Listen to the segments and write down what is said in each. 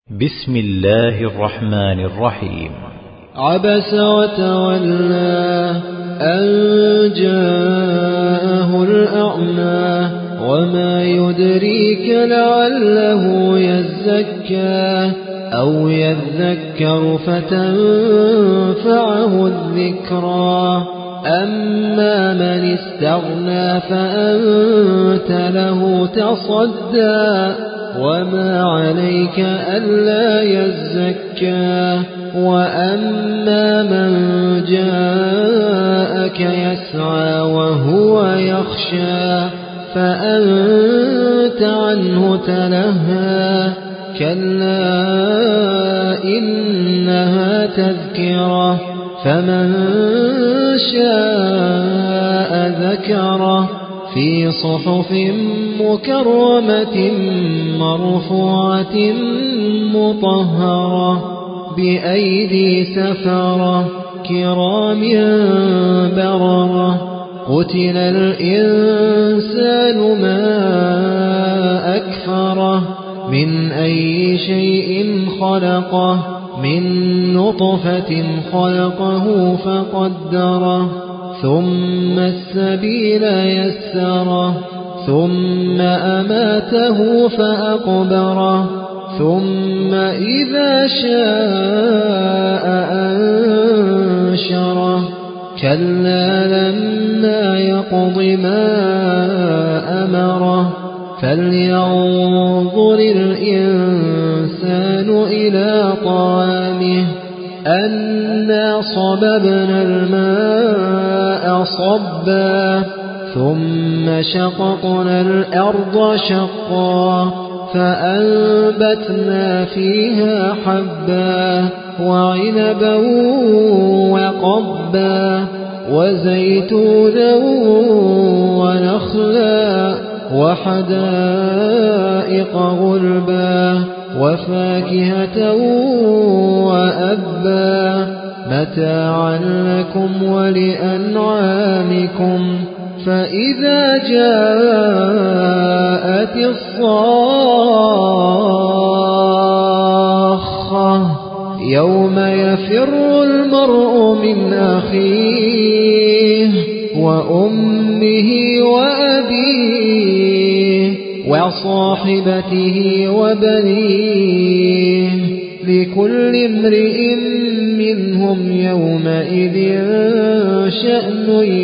بسم الله الرحمن الرحيم. عبس وتولى أن جاءه الأعمى وما يدريك لعله يزكى أو يذكر فتنفعه الذكرى أما من استغنى فأنت له تصدى وما عليك ألا يزكى وأما من جاءك يسعى وهو يخشى فأنت عنه تلهى كلا إنها تذكرة فمن شاء ذكره في صحف مكرمة مرفوعة مطهرة بأيدي سفرة كرام بررة قتل الإنسان ما أكفره من أي شيء خلقه من نطفة خلقه فقدره ثم السبيل يسره ثم أماته فأقبره ثم إذا شاء أنشره كلا لما يقض ما أمره فلينظر الإنسان إلى طعامه أنا صببنا الماء صبا ثم شققنا الأرض شقا فأنبتنا فيها حبا وعنبا وقبا وزيتونا ونخلا وحدائق غلبا وفاكهة وأبا متاعا لكم ولأنعامكم فإذا جاءت الصاخة يوم يفر المرء من أخيه وأمه وأبيه وصاحبته وبنيه لكل امرئ منهم يومئذ شأن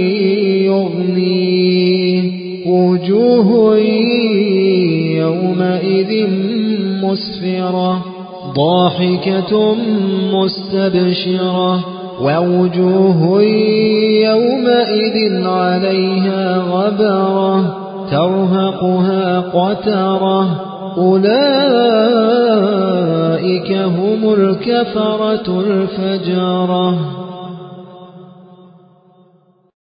يغنيه وجوه يومئذ مسفرة ضاحكة مستبشرة ووجوه يومئذ عليها غبرة ترهقها قترة أولئك هم الكفرة الفجرة.